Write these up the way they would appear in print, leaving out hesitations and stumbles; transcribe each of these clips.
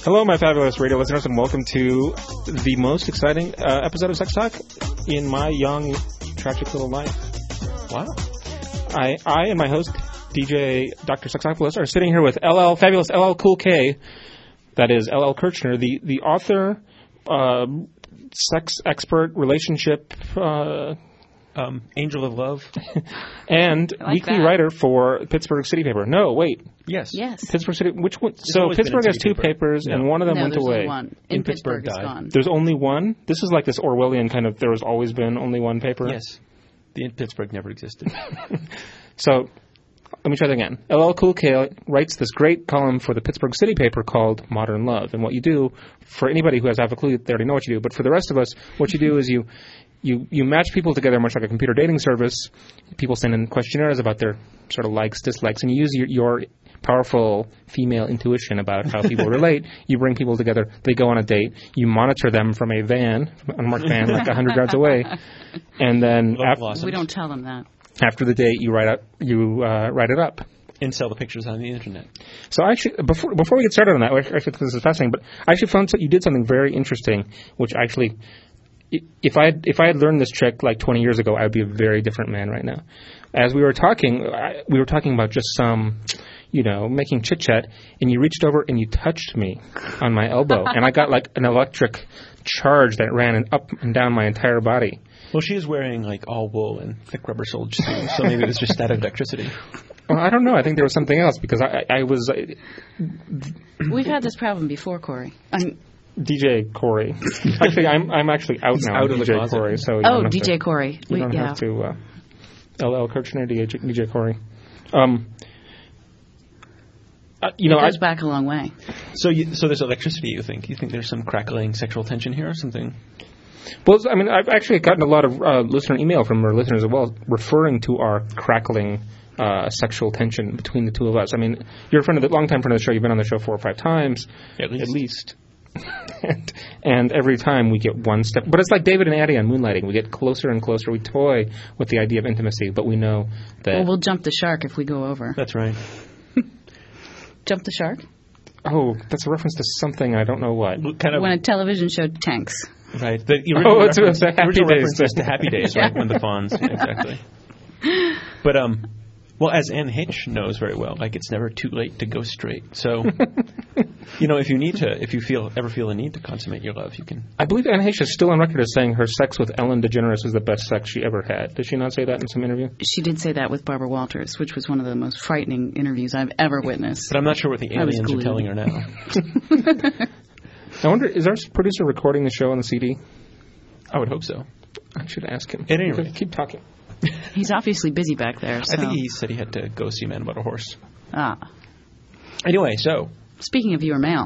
Hello, my fabulous radio listeners, and welcome to the most exciting episode of Sex Talk in my young, tragic little life. Wow. I and my host, DJ Dr. Sexopolis, are sitting here with fabulous LL Cool K, that is LL Kirchner, the author, sex expert, relationship... Angel of Love. And weekly writer for Pittsburgh City Paper. No, wait. Yes. Pittsburgh City. Which one? So Pittsburgh has two papers, and one of them went away. One. In Pittsburgh is gone. There's only one? This is like this Orwellian kind of, there has always been only one paper? Yes. The Pittsburgh never existed. So, let me try that again. LL Cool K writes this great column for the Pittsburgh City Paper called Modern Love. And what you do, for anybody who has half a clue, they already know what you do. But for the rest of us, what you do is you match people together much like a computer dating service. People send in questionnaires about their sort of likes, dislikes, and you use your powerful female intuition about how people relate. You bring people together. They go on a date. You monitor them from a van, unmarked van, like 100 yards away. And then we don't tell them that. After the date, you write it up. And sell the pictures on the internet. So actually, before we get started on that, actually, this is fascinating, but I actually found you did something very interesting, which actually... If I had learned this trick like 20 years ago, I would be a very different man right now. As we were talking about just some, making chit-chat, and you reached over and you touched me on my elbow, and I got like an electric charge that ran up and down my entire body. Well, she is wearing like all wool and thick rubber soled shoes, so maybe it was just static electricity. Well, I don't know. I think there was something else because I was... We've had this problem before, Corey. DJ Corey. Actually, I'm actually out now. Out of DJ Corey. So DJ Corey. You don't have to. LL Kirchner, DJ Corey. It goes back a long way. So there's electricity. You think there's some crackling sexual tension here or something? Well, I mean, I've actually gotten a lot of listener email from our listeners as well, referring to our crackling sexual tension between the two of us. I mean, you're a long-time friend of the show. You've been on the show 4 or 5 times, at least. and every time we get one step, but it's like David and Addie on Moonlighting. We get closer and closer. We toy with the idea of intimacy, but we know that... Well, we'll jump the shark if we go over. That's right. Jump the shark? Oh, that's a reference to something, I don't know what. Kind of when a television show tanks. Right. The original it's a Happy Days. Is to Happy Days, right? When the Fonz, exactly. But, well, as Anne Hitch knows very well, like it's never too late to go straight. So, if you ever feel a need to consummate your love, you can. I believe Anne Hitch is still on record as saying her sex with Ellen DeGeneres is the best sex she ever had. Did she not say that in some interview? She did say that with Barbara Walters, which was one of the most frightening interviews I've ever witnessed. But I'm not sure what the aliens are telling her now. I wonder, is our producer recording the show on the CD? I would hope so. I should ask him. At any rate, keep talking. He's obviously busy back there. So. I think he said he had to go see Man About a Horse. Ah. Anyway, so. Speaking of your mail.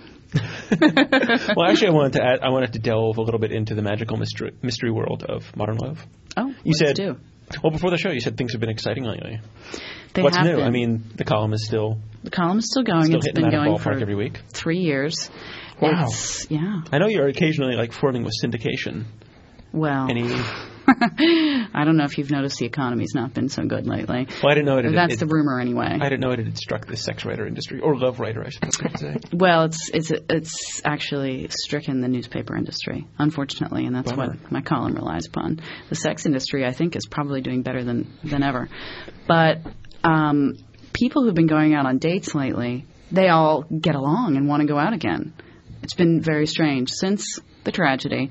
Well, actually, I wanted to delve a little bit into the magical mystery world of Modern Love. Oh, let's do. Well, before the show, you said things have been exciting lately. What's new? Been. I mean, the column is still... The column is still going. Still it's been going for every week. 3 years. Wow. Yeah. I know you're occasionally flirting with syndication. Well... I don't know if you've noticed the economy's not been so good lately. Well, I didn't know it. That's the rumor, anyway. I didn't know it had struck the sex writer industry or love writer, I suppose I could say. Well, it's actually stricken the newspaper industry, unfortunately, and that's what my column relies upon. The sex industry, I think, is probably doing better than ever. But people who've been going out on dates lately, they all get along and want to go out again. It's been very strange since the tragedy.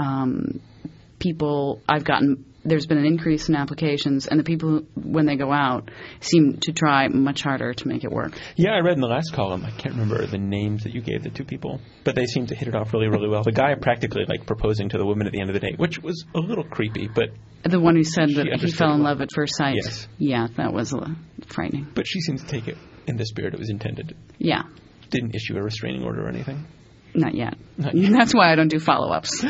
There's been an increase in applications, and the people, when they go out, seem to try much harder to make it work. Yeah, I read in the last column, I can't remember the names that you gave the two people, but they seemed to hit it off really, really well. The guy practically proposing to the woman at the end of the date, which was a little creepy, but... The one who said that he fell in love at first sight. Yes. Yeah, that was frightening. But she seemed to take it in the spirit it was intended. Yeah. Didn't issue a restraining order or anything. Not yet. That's why I don't do follow-ups.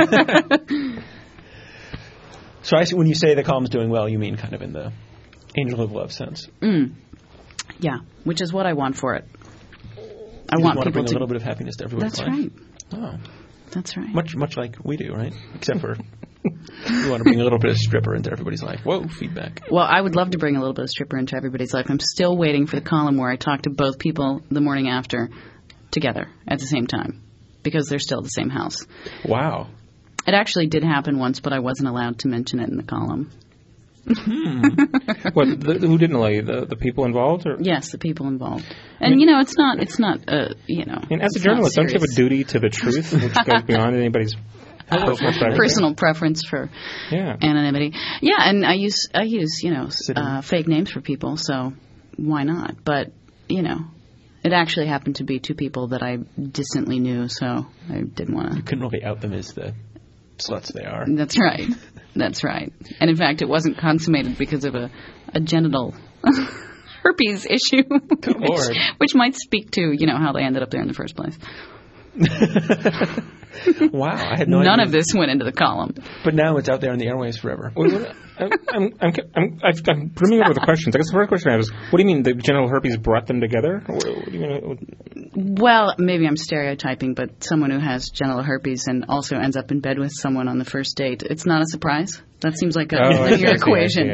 So I see when you say the column's doing well, you mean kind of in the Angel of Love sense. Yeah, which is what I want for it. I want people to bring a little bit of happiness to everyone's life. That's right. Oh. That's right. Much like we do, right? Except for we want to bring a little bit of stripper into everybody's life. Whoa, feedback. Well, I would love to bring a little bit of stripper into everybody's life. I'm still waiting for the column where I talk to both people the morning after together at the same time because they're still the same house. Wow. It actually did happen once, but I wasn't allowed to mention it in the column. What? Who didn't allow you? The people involved, or Yes, the people involved. And it's not. And as a journalist, don't you have a duty to the truth, which goes beyond anybody's personal preference for Yeah. anonymity? Yeah, and I use fake names for people, so why not? But it actually happened to be two people that I distantly knew, so I didn't want to. Couldn't really out them as the sluts they are. That's right. That's right. And in fact, it wasn't consummated because of a genital herpes issue, which might speak to how they ended up there in the first place. Wow, I had no idea. None of this went into the column. But now it's out there in the airways forever. I'm brimming over with the questions. I guess the first question I have is, what do you mean the genital herpes brought them together? What do you mean? Well, maybe I'm stereotyping, but someone who has genital herpes and also ends up in bed with someone on the first date, it's not a surprise? That seems like a linear equation.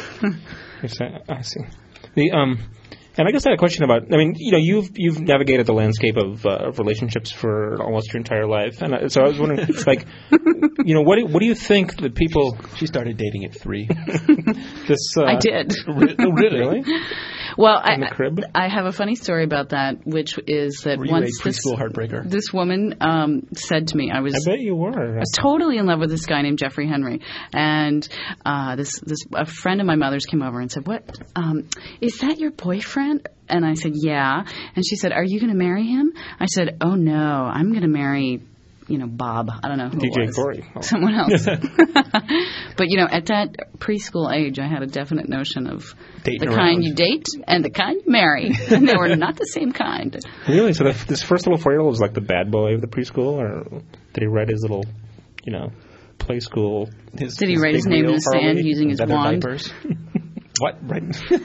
I see. And I guess I had a question about. I mean, you've navigated the landscape of relationships for almost your entire life, and so I was wondering, what do you think that people? She started dating at 3. I did. Really? Well, in the crib? I have a funny story about that, which is that Were you once a preschool heartbreaker? This woman said to me, I bet you were. I was totally in love with this guy named Jeffrey Henry, and a friend of my mother's came over and said, "What? Is that your boyfriend?" And I said, "Yeah." And she said, "Are you going to marry him?" I said, "Oh no, I'm going to marry." Bob. I don't know who DJ it was. Corey. Someone else. But, at that preschool age, I had a definite notion of Dating the kind you date and the kind you marry. And they were not the same kind. Really? So this first little 4-year-old was like the bad boy of the preschool? Or did he write his little, play school? Did he write his name in the sand using his wand? What? Right.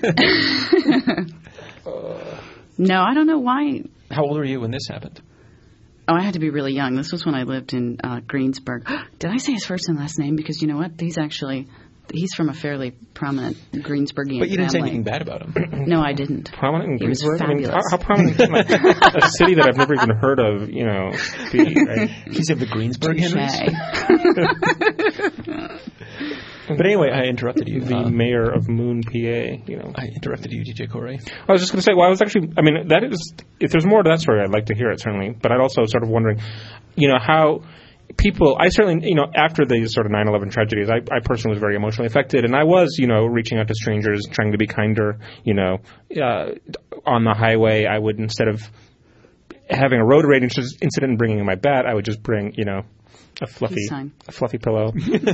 No, I don't know why. How old were you when this happened? Oh, I had to be really young. This was when I lived in Greensburg. Did I say his first and last name? Because you know what? He's from a fairly prominent Greensburgian But you didn't say family. anything bad about him. No, I didn't. Prominent in He was Greensburg? fabulous. How prominent can a city that I've never even heard of, be, right? He's of the Greensburg Henrys. Touché. But anyway, I interrupted you. The mayor of Moon, PA, I interrupted you, DJ Corey. I was just going to say, that is, if there's more to that story, I'd like to hear it, certainly. But I'd also sort of wondering, how people, I certainly, after the sort of 9/11 tragedies, I personally was very emotionally affected. And I was, reaching out to strangers, trying to be kinder, on the highway. I would, instead of having a road rage incident and bringing in my bat, I would just bring, a fluffy pillow.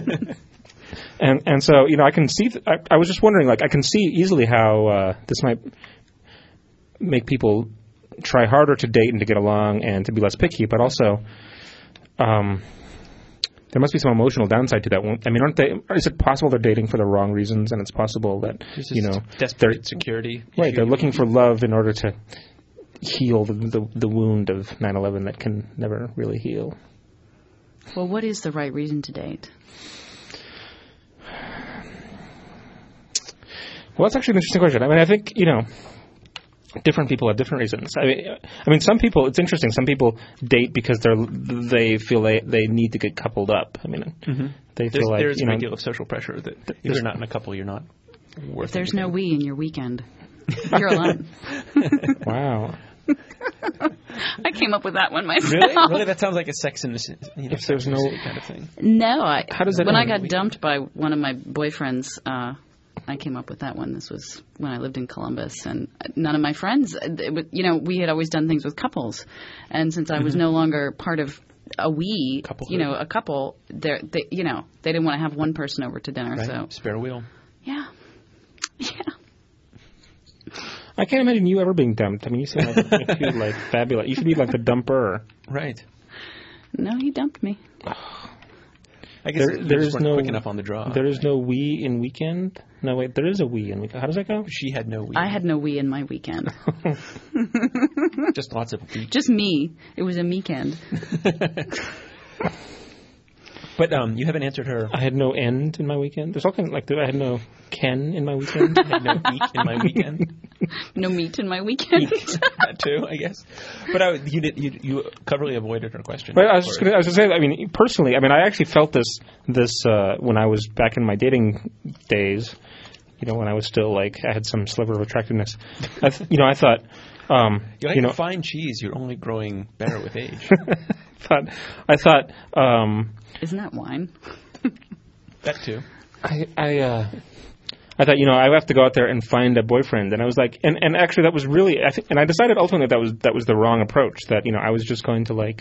And so, I can see, I was just wondering, I can see easily how this might make people try harder to date and to get along and to be less picky, but also there must be some emotional downside to that. I mean, is it possible they're dating for the wrong reasons, and it's possible that, desperate security. Right, they're looking for love in order to heal the wound of 9/11 that can never really heal. Well, what is the right reason to date? Well, that's actually an interesting question. I mean, I think, different people have different reasons. I mean, some people, it's interesting. Some people date because they feel they need to get coupled up. I mean, they feel like, there's a great deal of social pressure that if you're not in a couple, you're not worth it. If there's no we in your weekend, you're alone. Wow. I came up with that one myself. Really? That sounds like a Sex in the City if there's no kind of thing. No, how does that when end? I got dumped by one of my boyfriends, I came up with that one. This was when I lived in Columbus, and none of my friends, we had always done things with couples, and since I was no longer part of a couple, they didn't want to have one person over to dinner, right. so spare wheel. Yeah. I can't imagine you ever being dumped. I mean, you seem like you're like fabulous. You should be like the dumper. Right. No, he dumped me. I guess there is no quick enough on the draw. There is no we in weekend. No, wait, there is a we in weekend. How does that go? She had no we. I had no we in my weekend. Just lots of we. Just me. It was a meekend. But you haven't answered her. I had no end in my weekend. There's all kind of, I had no Ken in my weekend. I had no eek in my weekend. No meat in my weekend. That too, I guess. But you cleverly avoided her question. But I was going to say, I mean, personally, I mean, I actually felt this when I was back in my dating days, when I was still I had some sliver of attractiveness. I thought, you're like fine cheese. You're only growing better with age. I thought. Isn't that wine? That too. I thought, I have to go out there and find a boyfriend, and I was like, and actually that was really, and I decided ultimately that was the wrong approach. That I was just going to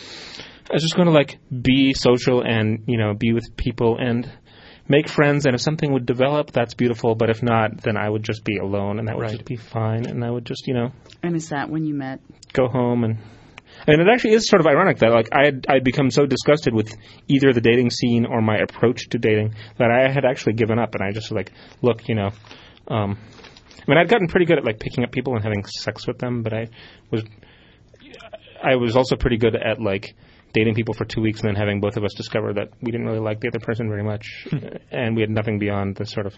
be social and be with people and make friends, and if something would develop, that's beautiful. But if not, then I would just be alone, and that would just be fine, and I would just And is that when you met? Go home and it actually is sort of ironic that I'd become so disgusted with either the dating scene or my approach to dating that I had actually given up, and I just look, I mean, I'd gotten pretty good at picking up people and having sex with them, but I was also pretty good at dating people for 2 weeks and then having both of us discover that we didn't really like the other person very much, and we had nothing beyond the sort of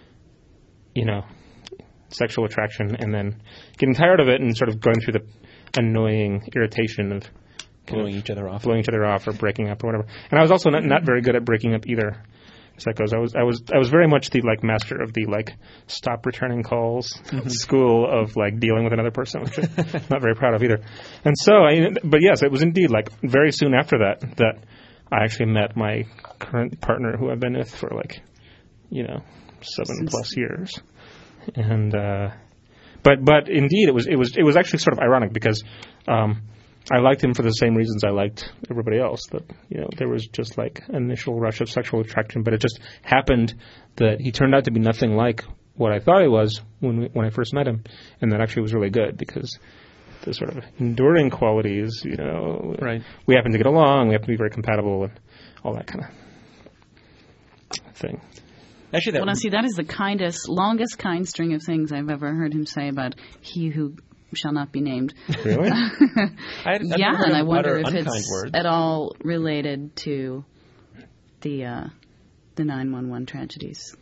sexual attraction, and then getting tired of it and sort of going through the annoying irritation of blowing each other off or breaking up or whatever. And I was also not very good at breaking up either. Psychos. I was very much the master of the stop returning calls school of dealing with another person, which I'm not very proud of either. And so but yes, it was indeed very soon after that I actually met my current partner, who I've been with for 7+ years. And but indeed it was actually sort of ironic because I liked him for the same reasons I liked everybody else. That there was just initial rush of sexual attraction, but it just happened that he turned out to be nothing like what I thought he was when I first met him, and that actually was really good because the sort of enduring qualities, we happen to get along, we have to be very compatible, and all that kind of thing. Actually, that is the longest kind string of things I've ever heard him say about he who shall not be named. Really? And I wonder if it's at all related to the 9/11 tragedies.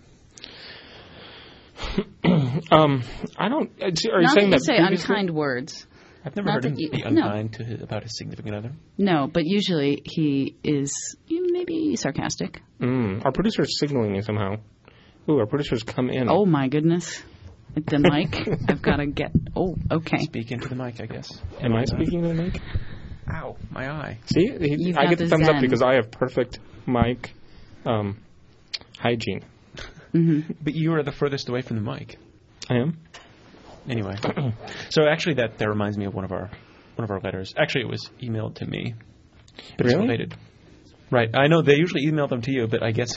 I don't. Are you not saying that that you say unkind words? I've never heard him be unkind about his significant other. No, but usually he is maybe sarcastic. Our producer is signaling me somehow. Ooh, our producer's come in. Oh, my goodness. The mic. I've got to get... Oh, okay. Speak into the mic, I guess. Am I speaking into the mic? Ow, my eye. See? I get the thumbs up because I have perfect mic hygiene. Mm-hmm. But you are the furthest away from the mic. I am? Anyway. So actually that reminds me of one of our letters. Actually, it was emailed to me. But really? It's related. Right. I know they usually email them to you, but I guess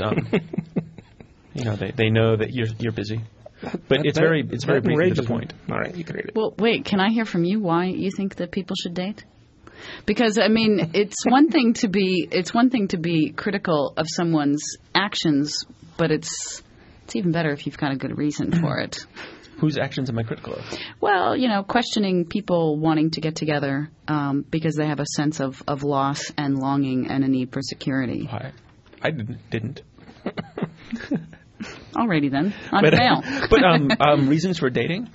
they know that you're busy. But it's very brief to the point. All right, you can read it. Well, wait, can I hear from you why you think that people should date? Because I mean, it's one thing to be critical of someone's actions, but it's even better if you've got a good reason for it. Whose actions am I critical of? Well, questioning people wanting to get together because they have a sense of loss and longing and a need for security. I didn't. Alrighty then, on mail. But reasons for dating?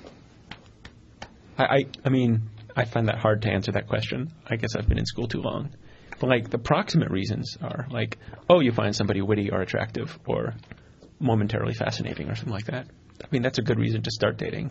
I mean, I find that hard to answer that question. I guess I've been in school too long. But the proximate reasons are you find somebody witty or attractive or momentarily fascinating or something like that. I mean, that's a good reason to start dating.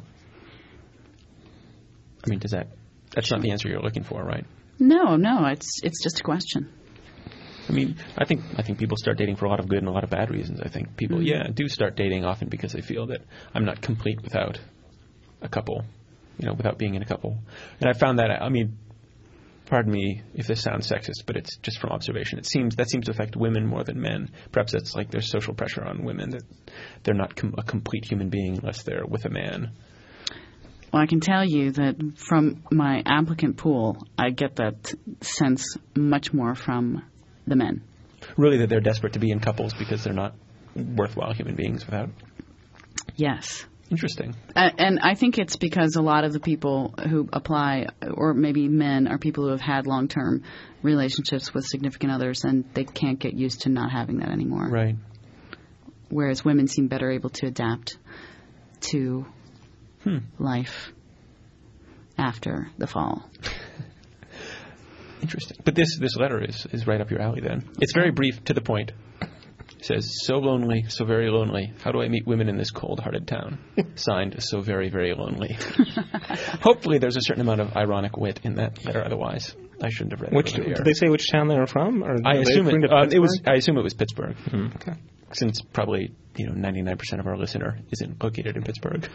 I mean, that's not the answer you're looking for, right? No, it's just a question. I mean, I think people start dating for a lot of good and a lot of bad reasons. I think people, do start dating often because they feel that I'm not complete without a couple, without being in a couple. And I found that, I mean, pardon me if this sounds sexist, but it's just from observation. That seems to affect women more than men. Perhaps that's there's social pressure on women that they're not a complete human being unless they're with a man. Well, I can tell you that from my applicant pool, I get that sense much more from the men. Really, that they're desperate to be in couples because they're not worthwhile human beings without? Yes. Interesting. And I think it's because a lot of the people who apply, or maybe men, are people who have had long-term relationships with significant others, and they can't get used to not having that anymore. Right. Whereas women seem better able to adapt to life after the fall. Interesting. But this letter is right up your alley then. It's very brief, to the point. It says, so lonely, so very lonely. How do I meet women in this cold-hearted town? Signed, so very, very lonely. Hopefully there's a certain amount of ironic wit in that letter. Otherwise, I shouldn't have read it. Did they say which town they were from? Or I assume it was Pittsburgh. Okay. Since probably 99% of our listener isn't located in Pittsburgh.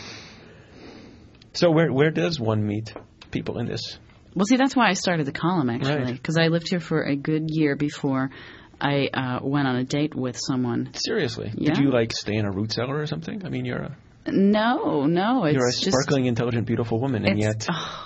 So where does one meet people in this? Well, see, that's why I started the column, actually, because I lived here for a good year before I went on a date with someone. Seriously? Yeah. Did you, stay in a root cellar or something? I mean, you're a It's sparkling, intelligent, beautiful woman, and yet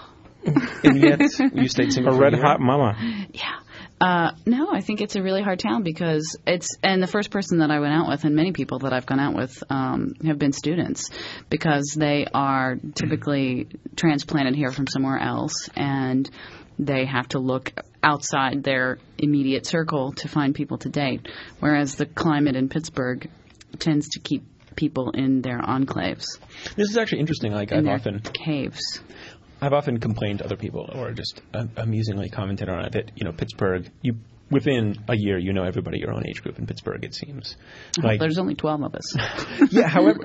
you stayed single a for a year? red-hot mama. Yeah. No, I think it's a really hard town because and the first person that I went out with, and many people that I've gone out with, have been students because they are typically transplanted here from somewhere else, and they have to look outside their immediate circle to find people to date, whereas the climate in Pittsburgh tends to keep people in their enclaves. This is actually interesting. Caves. I've often complained to other people, or just amusingly commented on it, that Pittsburgh, within a year, everybody your own age group in Pittsburgh. It seems there's only 12 of us. Yeah. However,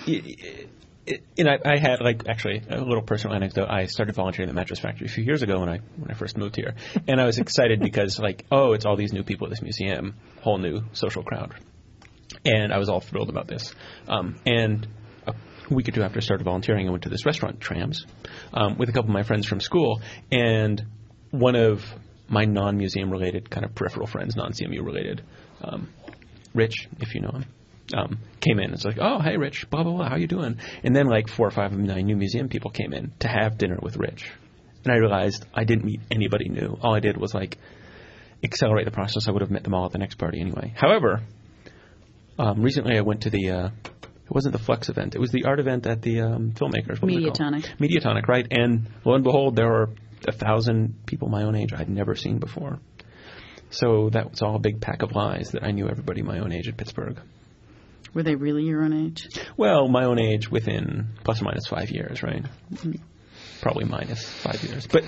I had actually a little personal anecdote. I started volunteering at the Mattress Factory a few years ago when I first moved here, and I was excited because it's all these new people at this museum, whole new social crowd, and I was all thrilled about this. And a week or two after I started volunteering, I went to this restaurant, Trams, with a couple of my friends from school, and one of my non-museum related kind of peripheral friends, non-CMU related, Rich, if you know him, came in. It's oh, hey, Rich, blah, blah, blah, how you doing? And then 4 or 5 of my new museum people came in to have dinner with Rich. And I realized I didn't meet anybody new. All I did was accelerate the process. I would have met them all at the next party anyway. However, recently I went to it wasn't the Flex event. It was the art event at the filmmakers. Mediatonic. Mediatonic, right. And lo and behold, there were 1,000 people my own age I'd never seen before. So that was all a big pack of lies that I knew everybody my own age at Pittsburgh. Were they really your own age? Well, my own age within plus or minus 5 years, right? Mm-hmm. Probably minus 5 years. But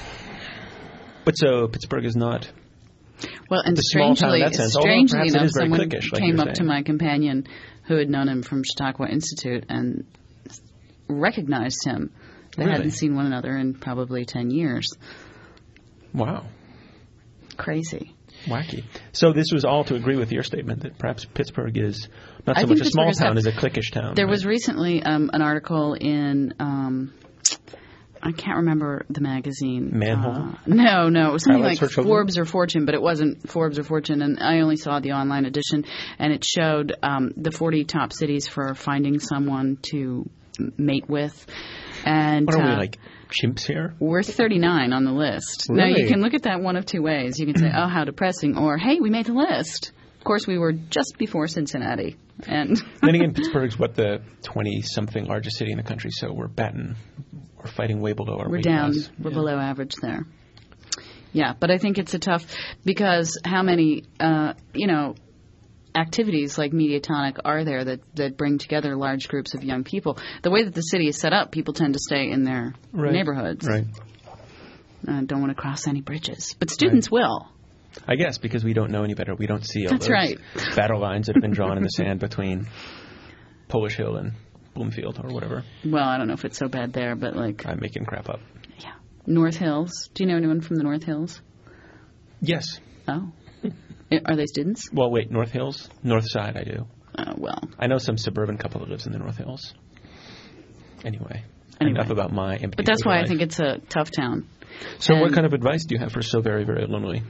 so Pittsburgh is not... Well, and strangely enough, someone came up to my companion who had known him from Chautauqua Institute and recognized him. They hadn't seen one another in probably 10 years. Wow. Crazy. Wacky. So this was all to agree with your statement that perhaps Pittsburgh is not so much a small town as a cliquish town. There was recently an article in... I can't remember the magazine. Manhole? No. It was something like Forbes or Fortune, but it wasn't Forbes or Fortune, and I only saw the online edition, and it showed the 40 top cities for finding someone to mate with. And what are we, chimps here? We're 39 on the list. Really? Now, you can look at that one of two ways. You can say, oh, how depressing, or, hey, we made the list. Of course, we were just before Cincinnati. And then again, Pittsburgh's the 20-something largest city in the country, so we're fighting way below our weight class. We're below average there. Yeah, but I think it's because how many, activities like Mediatonic are there that bring together large groups of young people. The way that the city is set up, people tend to stay in their neighborhoods. Right. Don't want to cross any bridges. But students will. I guess because we don't know any better. We don't see all That's those right. battle lines that have been drawn in the sand between Polish Hill and Bloomfield or whatever. Well, I don't know if it's so bad there, but I'm making crap up. Yeah. North Hills. Do you know anyone from the North Hills? Yes. Oh. Are they students? Well, wait, North Hills? North Side, I do. Well. I know some suburban couple that lives in the North Hills. Anyway. Enough about my empty But that's why life. I think it's a tough town. So what kind of advice do you have for So Very, Very Lonely?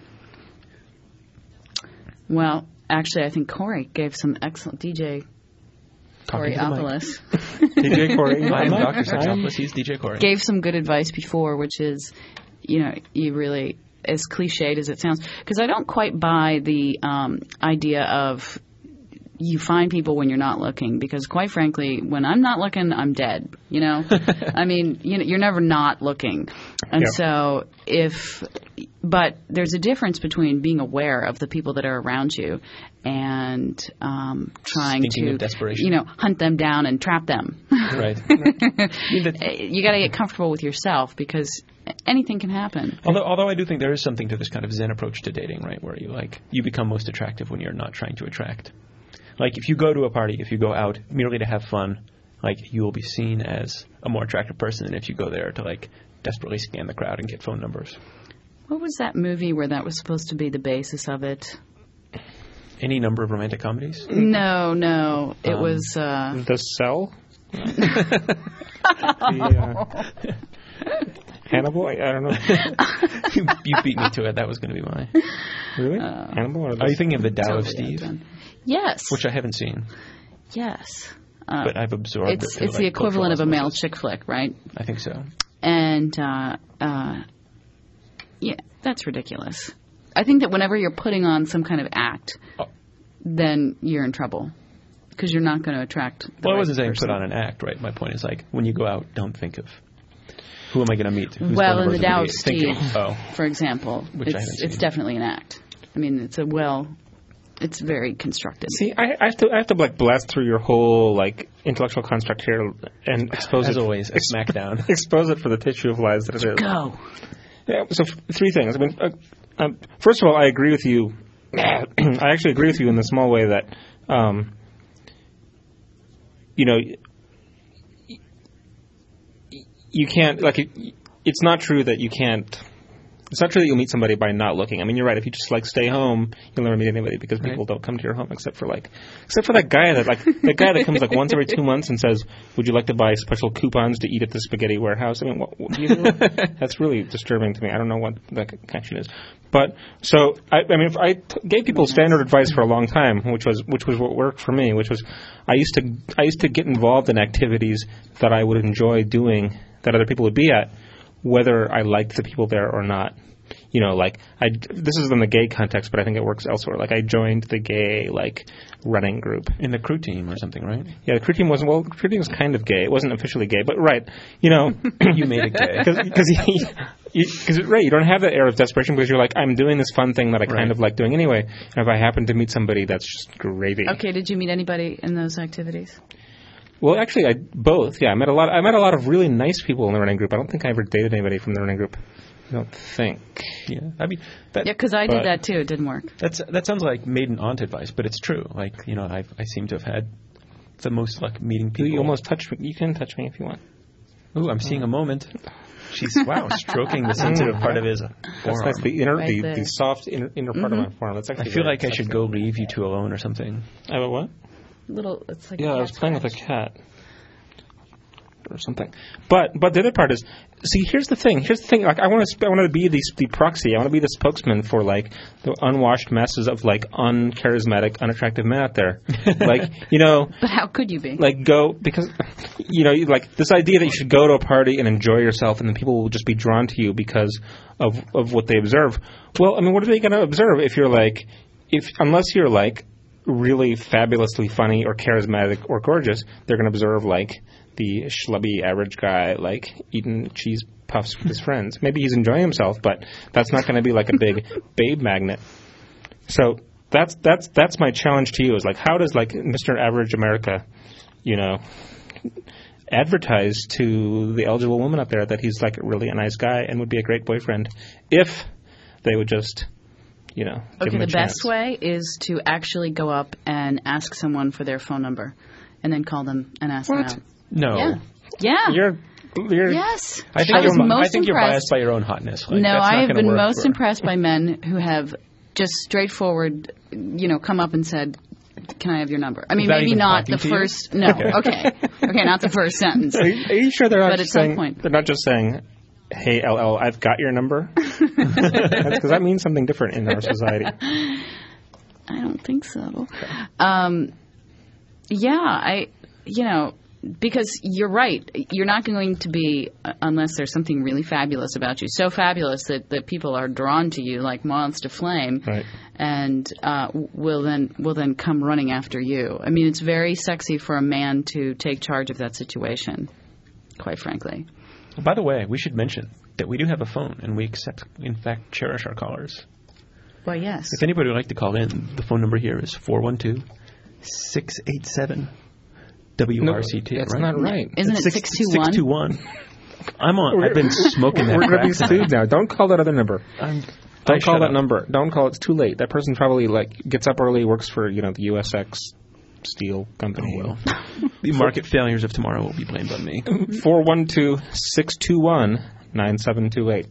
Well, actually, I think Corey gave some excellent DJ Corey-opolis. DJ Corey. I am Dr. Sexopolis. He's DJ Corey. Gave some good advice before, which is, you really, as cliched as it sounds, because I don't quite buy the idea of, you find people when you're not looking, because quite frankly, when I'm not looking, I'm dead, I mean, you're never not looking. And so but there's a difference between being aware of the people that are around you and trying Thinking of desperation. hunt them down and trap them. Right. You got to get comfortable with yourself, because anything can happen. Although I do think there is something to this kind of Zen approach to dating, right, where you become most attractive when you're not trying to attract. Like, if you go to a party, if you go out merely to have fun, you will be seen as a more attractive person than if you go there to desperately scan the crowd and get phone numbers. What was that movie where that was supposed to be the basis of it? Any number of romantic comedies? No. It was... The Cell? Hannibal? I don't know. You beat me to it. That was going to be mine. Really? Hannibal? Are you thinking of The Tao of Steve? Yes. Which I haven't seen. Yes. But I've absorbed it. It's the equivalent of a male chick flick, right? I think so. And, yeah, that's ridiculous. I think that whenever you're putting on some kind of act, then you're in trouble, because you're not going to attract the Well, I right wasn't saying person. put on an act, right? My point is, when you go out, don't think of who am I going to meet? Who's Well, one in of the us Tao I'm of gonna be Steve, thinking? for example, Which I haven't it's seen. definitely an act. I mean, it's very constructed. See, I have to blast through your whole intellectual construct here and expose As it. always, a smackdown. Expose it for the tissue of lies that it is. Go. Yeah, so three things. I mean, first of all, I agree with you. I actually agree with you in the small way that, you can't it's not true that you can't. It's not true that you'll meet somebody by not looking. I mean, you're right. If you just stay home, you'll never meet anybody, because people don't come to your home except for that guy that comes once every 2 months and says, "Would you like to buy special coupons to eat at the spaghetti warehouse?" I mean, what do you do? That's really disturbing to me. I don't know what that connection is. But so I gave people standard advice for a long time, which was what worked for me, which was I used to get involved in activities that I would enjoy doing that other people would be at, whether I liked the people there or not. This is in the gay context, but I think it works elsewhere. I joined the gay, running group. In the crew team or something, right? Yeah, the crew team wasn't, the crew team was kind of gay. It wasn't officially gay, but right, You made it gay. Because you don't have that air of desperation, because you're I'm doing this fun thing that I kind of like doing anyway, and if I happen to meet somebody, that's just gravy. Okay, did you meet anybody in those activities? Well, actually, both. Yeah, I met a lot of really nice people in the running group. I don't think I ever dated anybody from the running group. I don't think. Yeah, I mean, because I did that too. It didn't work. That sounds like maiden aunt advice, but it's true. I seem to have had the most luck meeting people. You almost touched me. You can touch me if you want. Ooh, I'm seeing a moment. She's stroking the sensitive part of his forearm. That's nice. The soft inner part of my forearm. That's actually. I feel like I should go leave you two alone or something. What? It's I was playing with a cat or something. But the other part is, see, here's the thing. I want to be the proxy. I want to be the spokesman for the unwashed masses of uncharismatic, unattractive men out there. But how could you be? Because this idea that you should go to a party and enjoy yourself, and then people will just be drawn to you because of what they observe. Well, I mean, what are they going to observe if you're unless you're really fabulously funny or charismatic or gorgeous, they're going to observe the schlubby average guy eating cheese puffs with his friends. Maybe he's enjoying himself, but that's not going to be a big babe magnet. So that's my challenge to you is how does Mr. Average America, advertise to the eligible woman out there that he's really a nice guy and would be a great boyfriend if they would just give him a the chance. best way is to actually go up and ask someone for their phone number, and then call them and ask them out. No. Yeah. You're yes. I think you're impressed. biased by your own hotness. No, that's not I have gonna been work most impressed by men who have just straightforward, come up and said, "Can I have your number?" I mean, Without maybe even not talking the to you? first. No, okay, not the first sentence. Are you sure they're not But just at some saying? point. They're not just saying, "Hey, LL, I've got your number." That's because that means something different in our society. I don't think so. Yeah, because you're right. You're not going to be, unless there's something really fabulous about you, so fabulous that people are drawn to you like moths to flame, Right. and will then come running after you. I mean, it's very sexy for a man to take charge of that situation, quite frankly. By the way, we should mention that we do have a phone, and we accept, in fact, cherish our callers. Well, yes. If anybody would like to call in, the phone number here is 412-687-WRCT. That's right? not right. Isn't it 621? 621. I've been smoking that We're going to be crack sued now. Don't call that other number. Don't call shut that up. number. Don't call it. It's too late. That person probably gets up early, works for the USX steel company. Oh, well. The market failures of tomorrow will be blamed on me. 412-621-9728.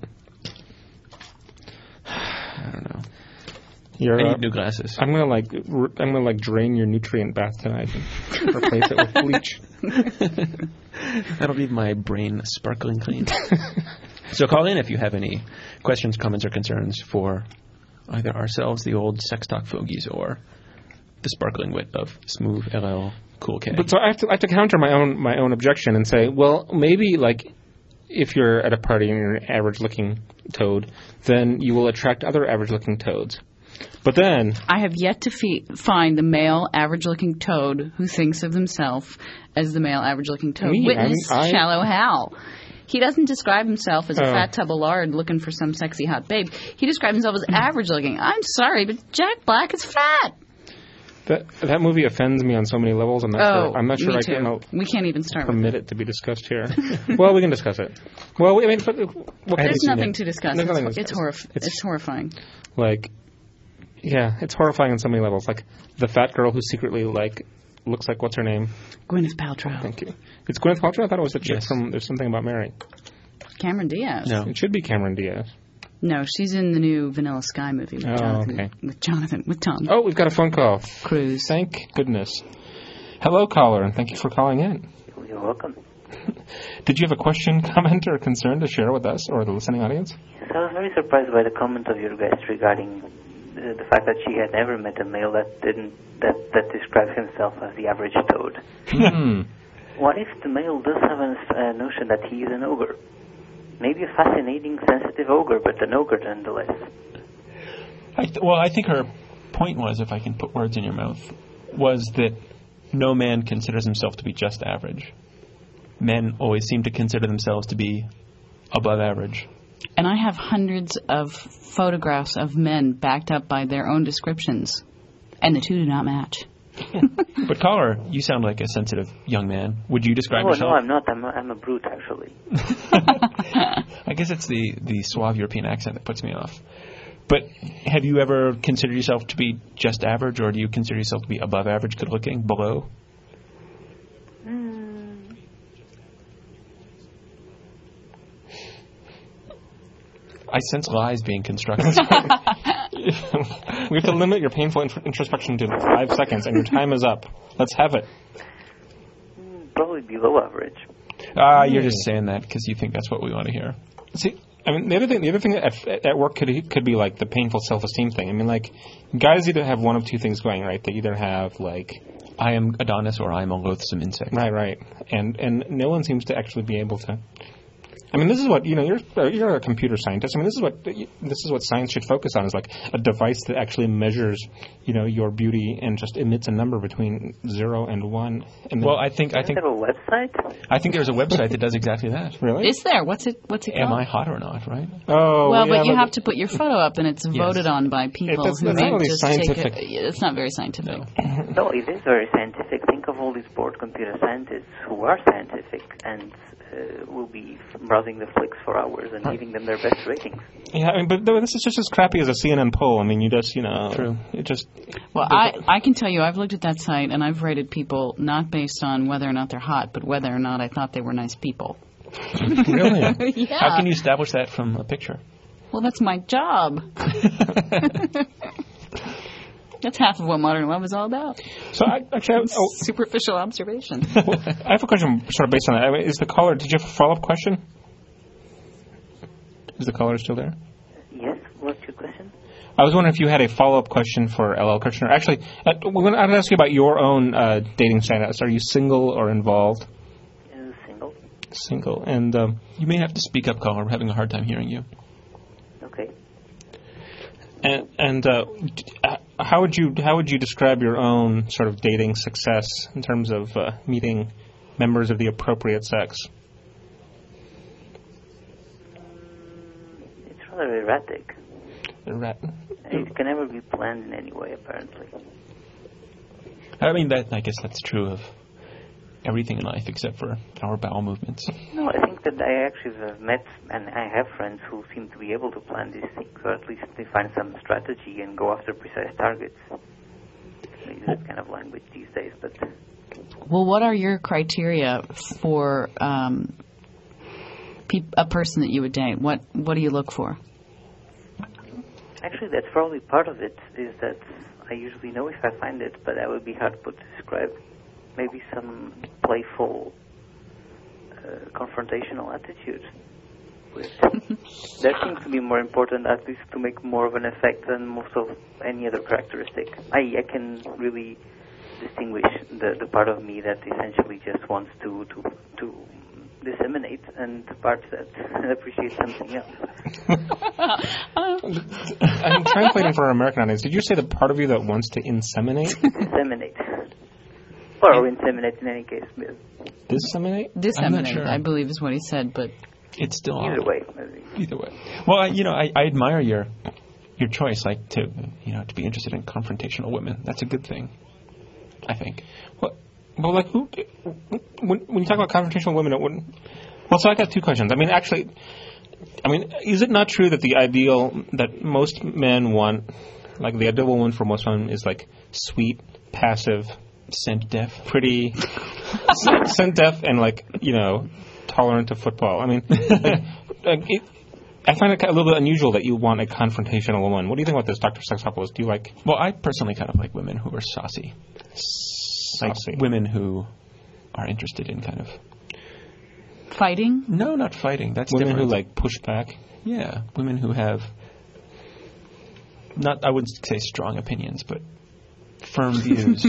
I don't know. I You're, need new glasses. I'm gonna drain your nutrient bath tonight and replace it with bleach. That'll leave my brain sparkling clean. So call in if you have any questions, comments, or concerns for either ourselves, the old sex talk fogies, or the sparkling wit of Smooth LL Cool K. But so I have to counter my own objection and say, well, maybe if you're at a party and you're an average-looking toad, then you will attract other average-looking toads. But then I have yet to find the male average-looking toad who thinks of himself as the male average-looking toad. Me, Witness Shallow Hal. He doesn't describe himself as a fat tub of lard looking for some sexy hot babe. He describes himself as average-looking. I'm sorry, but Jack Black is fat. that movie offends me on so many levels. I'm not sure me I too. can We can't even start with permit it to be discussed here. Well, we can discuss it. Well, I mean, There's nothing to discuss. There's nothing to It's discuss. it's horrifying. Yeah, it's horrifying on so many levels. Like the fat girl who secretly looks like, what's her name? Gwyneth Paltrow. Thank you. It's Gwyneth Paltrow? I thought it was the chick Yes. from There's Something About Mary. Cameron Diaz. No. It should be Cameron Diaz. No, she's in the new Vanilla Sky movie with with Tom Oh, we've got a phone call. Cruise. Thank goodness. Hello, caller, and thank you for calling in. You're welcome. Did you have a question, comment, or concern to share with us or the listening audience? Yes, I was very surprised by the comment of your guest regarding the fact that she had never met a male that describes himself as the average toad. What if the male does have a notion that he is an ogre? Maybe a fascinating, sensitive ogre, but an ogre nonetheless. I think her point was, if I can put words in your mouth, was that no man considers himself to be just average. Men always seem to consider themselves to be above average. And I have hundreds of photographs of men backed up by their own descriptions, and the two do not match. But caller, you sound like a sensitive young man. Would you describe No, yourself? I'm not. I'm a brute, actually. I guess it's the suave European accent that puts me off. But have you ever considered yourself to be just average, or do you consider yourself to be above average, good looking, below? I sense lies being constructed. We have to limit your painful introspection to 5 seconds, and your time is up. Let's have it. Probably below average. You're just saying that because you think that's what we want to hear. See, I mean, the other thing at work could be like the painful self-esteem thing. I mean, like, guys either have one of two things going, right? They either have I am Adonis or I am a loathsome insect. right, and no one seems to actually be able to. I mean, this is what you're a computer scientist. I mean, this is what science should focus on, is like a device that actually measures, your beauty and just emits a number between 0 and 1. And Well, I think Is there a website? I think there's a website that does exactly that. really, Is there? What's it called? Am I hot or not? Right? oh Well, yeah, but you have to put your photo up, and it's voted on by people That's who not really just scientific. It's not very scientific. No, it is very scientific. Think of all these bored computer scientists who are scientific and will be browsing the flicks for hours and giving them their best ratings. Yeah, I mean, but this is just as crappy as a CNN poll. I mean, you just True. It just Well, I can tell you, I've looked at that site, and I've rated people not based on whether or not they're hot, but whether or not I thought they were nice people. really. Yeah. How can you establish that from a picture? Well, that's my job. That's half of what Modern Love is all about. So Superficial observation. I have a question sort of based on that. I mean, is the caller? Did you have a follow-up question? Is the caller still there? Yes, what's your question? I was wondering if you had a follow-up question for LL Kirchner. Actually, I'm going to ask you about your own dating status. Are you single or involved? Single. And you may have to speak up, caller. We're having a hard time hearing you. Okay. And how would you describe your own sort of dating success in terms of meeting members of the appropriate sex? It's rather erratic. It can never be planned in any way, apparently. I mean, I guess that's true of everything in life except for our bowel movements. No, I think that I actually have met, and I have friends who seem to be able to plan these things, or at least they find some strategy and go after precise targets. They use that kind of language these days, but... Well, what are your criteria for a person that you would date? What do you look for? Actually, that's probably part of it, is that I usually know if I find it, but that would be hard to describe. Maybe some playful, confrontational attitude. That seems to be more important, at least to make more of an effect than most of any other characteristic. I can really distinguish the part of me that essentially just wants to disseminate, and the part that appreciates something else. I'm translating for our American audience. Did you say the part of you that wants to inseminate? Disseminate. Or inseminate in any case. Disseminate? Disseminate, sure. I believe is what he said, but... It's still Either way. Either way. Well, I admire your choice, like to be interested in confrontational women. That's a good thing, I think. Well, like who? When you talk about confrontational women, it wouldn't. Well, so I got two questions. Is it not true that the ideal that most men want, like the ideal woman for most men, is like sweet, passive, scent deaf, pretty, scent deaf, and tolerant to football? I mean, I find it a little bit unusual that you want a confrontational woman. What do you think about this, Dr. Sexopoulos? Do you like? Well, I personally kind of like women who are saucy. Like women who are interested in kind of fighting? No, not fighting. That's women different. Who like push back. Yeah, women who have I wouldn't say strong opinions, but firm views.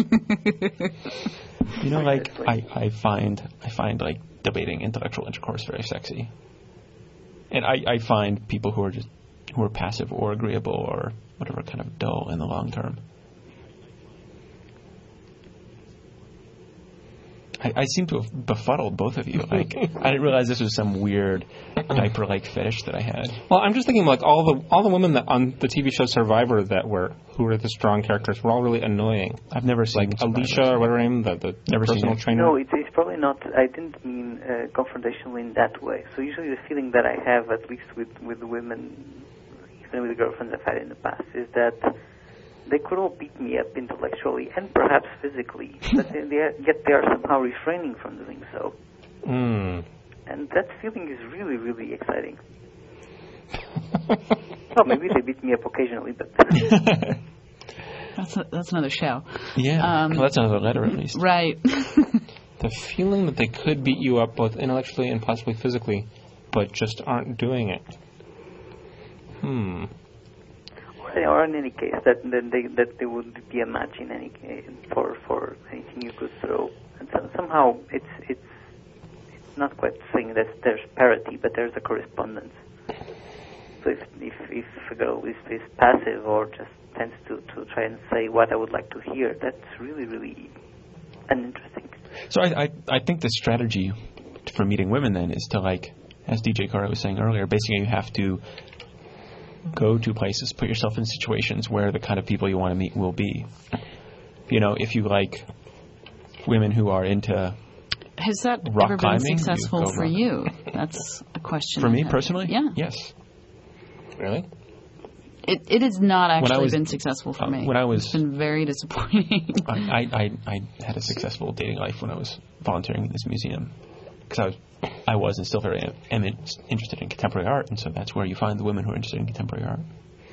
I find like debating intellectual intercourse very sexy, and I find people who are passive or agreeable or whatever kind of dull in the long term. I seem to have befuddled both of you. I didn't realize this was some weird diaper-like fetish that I had. Well, I'm just thinking like all the women that on the TV show Survivor who were the strong characters were all really annoying. I've never seen like Alicia or whatever her name, the personal trainer. No, it's probably not. I didn't mean confrontational in that way. So usually the feeling that I have, at least with women, even with the girlfriends I've had in the past, is that they could all beat me up intellectually and perhaps physically, but yet they are somehow refraining from doing so. Mm. And that feeling is really, really exciting. Well, maybe they beat me up occasionally, but... That's another show. Yeah, well, that's another letter at least. Right. The feeling that they could beat you up both intellectually and possibly physically, but just aren't doing it. Or in any case, that there would be a match in any case for anything you could throw. And somehow it's not quite saying that there's parity, but there's a correspondence. So if a girl is passive or just tends to try and say what I would like to hear, that's really, really uninteresting. So I think the strategy for meeting women then is to, like, as DJ Cara was saying earlier, basically you have to go to places, put yourself in situations where the kind of people you want to meet will be. If you like women who are into has that rock ever climbing, been successful for rock. you? That's a question. For me personally? Yeah. Yes. Really? It has not actually been successful for me. When I was, it's been very disappointing. I had a successful dating life when I was volunteering in this museum, because I was and still very interested in contemporary art, and so that's where you find the women who are interested in contemporary art.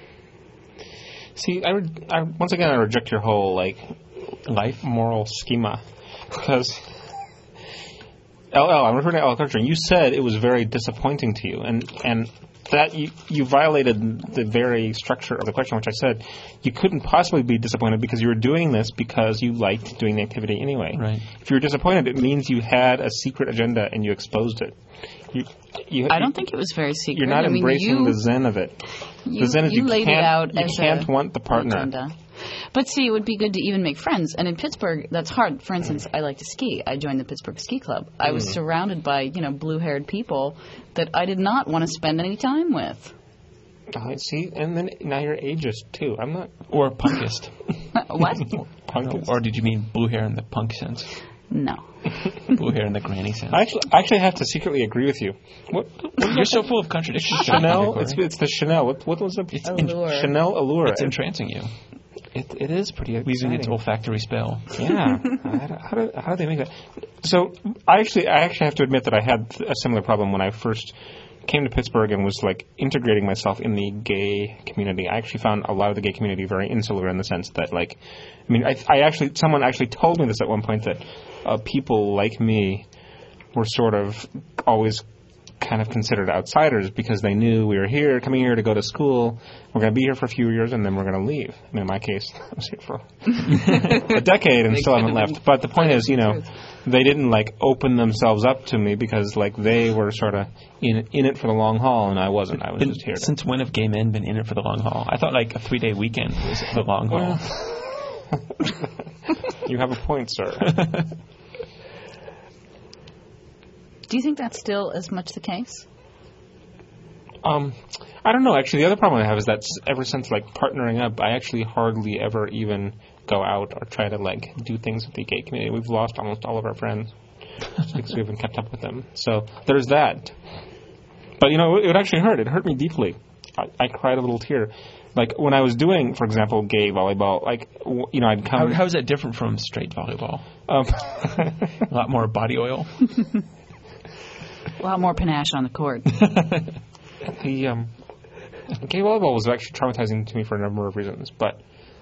See, once again I reject your whole life moral schema, because I'm referring to Al Carter. You said it was very disappointing to you, and that you violated the very structure of the question, which I said you couldn't possibly be disappointed because you were doing this because you liked doing the activity anyway. Right. If you were disappointed, it means you had a secret agenda and you exposed it. I don't think it was very secret. You're not embracing the zen of it. The zen is you laid it out you can't want the partner. Agenda. But see, it would be good to even make friends. And in Pittsburgh, that's hard. For instance, I like to ski. I joined the Pittsburgh Ski Club. I was surrounded by, blue-haired people that I did not want to spend any time with. See, and then now you're ageist, too. I'm not... Or punkist. What? Punkist. Or did you mean blue hair in the punk sense? No. Blue hair in the granny sense. I actually have to secretly agree with you. What You're so full of contradictions. Chanel? It's the Chanel. What was it? Allure. Chanel Allure. It's entrancing you. It is pretty exciting. Using its olfactory spell. Yeah. How do they make that? So I actually have to admit that I had a similar problem when I first came to Pittsburgh and was like integrating myself in the gay community. I actually found a lot of the gay community very insular in the sense that someone actually told me this at one point that people like me were sort of always kind of considered outsiders because they knew we were coming here to go to school. We're going to be here for a few years and then we're going to leave. I mean, in my case, I was here for a decade and still haven't left. But the point is, they didn't open themselves up to me because they were sort of in it for the long haul and I wasn't. I was just here. Since when have gay men been in it for the long haul? I thought a 3-day weekend was the long haul. You have a point, sir. Do you think that's still as much the case? I don't know. Actually, the other problem I have is that ever since partnering up, I actually hardly ever even go out or try to do things with the gay community. We've lost almost all of our friends because we haven't kept up with them. So there's that. But it actually hurt. It hurt me deeply. I cried a little tear. When I was doing, for example, gay volleyball, I'd come. How is that different from straight volleyball? A lot more body oil. A lot more panache on the court. The gay volleyball was actually traumatizing to me for a number of reasons, but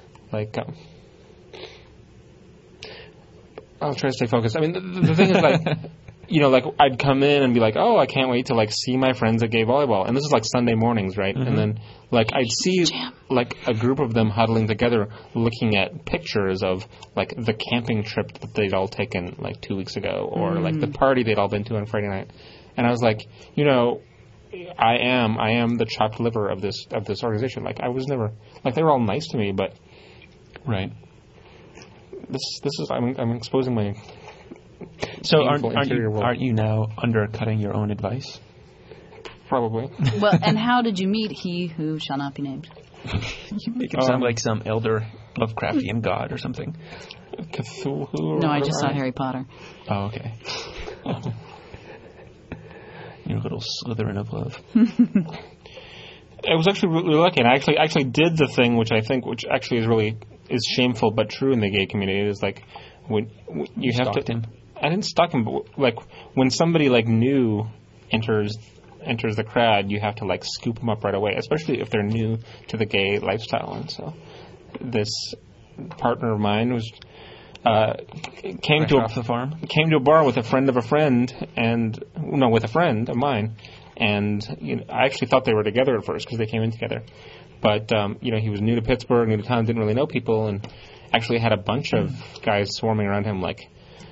I'll try to stay focused. I mean, the thing is I'd come in and be oh, I can't wait to see my friends at gay volleyball, and this is Sunday mornings, right? Mm-hmm. And then I'd see a group of them huddling together, looking at pictures of the camping trip that they'd all taken 2 weeks ago, or the party they'd all been to on Friday night. And I was I am the chopped liver of this organization. I was never they were all nice to me, but right. This is I'm exposing my. So aren't you now undercutting your own advice? Probably. Well, and how did you meet he who shall not be named? You make him sound like some elder Lovecraftian god or something. Cthulhu. No, I just saw Harry Potter. Oh, okay. Your little Slytherin of love. I was actually really lucky, and I actually did the thing which actually is shameful but true in the gay community. It is when you have to. Him. I didn't stalk him, but when somebody new enters the crowd, you have to scoop them up right away, especially if they're new to the gay lifestyle. And so, this partner of mine was. Came to a bar with a friend of a friend, with a friend of mine, and I actually thought they were together at first because they came in together, but he was new to Pittsburgh, new to town, didn't really know people, and actually had a bunch of guys swarming around him like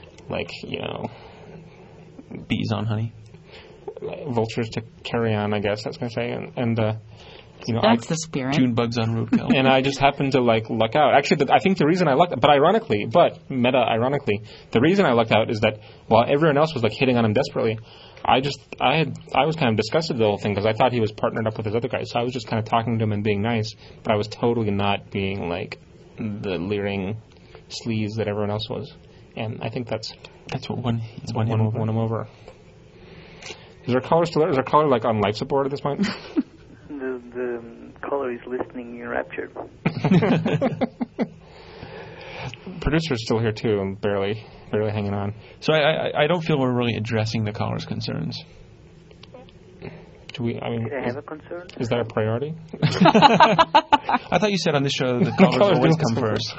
bees on honey, vultures to carry on, I guess that's going to say, and that's the spirit. June bugs on roadkill. And I just happened to luck out. Actually, I think the reason I lucked, ironically, the reason I lucked out is that while everyone else was hitting on him desperately, I was kind of disgusted with the whole thing because I thought he was partnered up with his other guys. So I was just kind of talking to him and being nice, but I was totally not being the leering sleaze that everyone else was. And I think that's what won him over. Is our caller still there? Is our caller on life support at this point? The caller is listening enraptured. Producer's still here too, and barely hanging on. So I don't feel we're really addressing the caller's concerns. Do I have a concern? Is that a priority? I thought you said on this show the callers always come first.